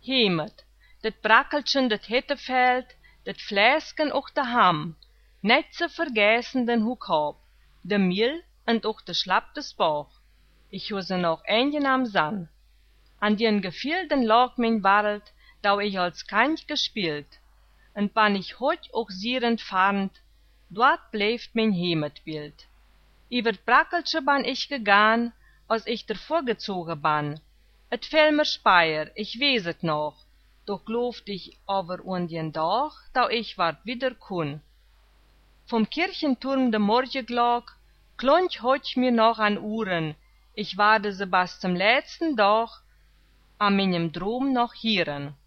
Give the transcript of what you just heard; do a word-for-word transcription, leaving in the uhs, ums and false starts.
Hemet, dat Brackeltjen, dat Hittefeld, dat Fläsken och de Ham, net zu vergessen den Huckab, de Miel und auch de schlappte Spach. Ich hu se noch eingenaam san. An den Gefilden lag mein Wald, da ich als Kind gespielt. Und wann ich heut auch sierend fand, dort bleibt mein Heimatbild. Über Brackeltje ban ich gegangen, als ich davor gezogen ban. Et fäll mir Speier, ich weiß et noch, doch glaubt ich aber an den Tag, da ich wart wieder kun. Vom Kirchenturm de Morgenglock klonch heut mir noch an Uhren, ich werde se bis zum letzten Tag an meinem Drum noch hieren.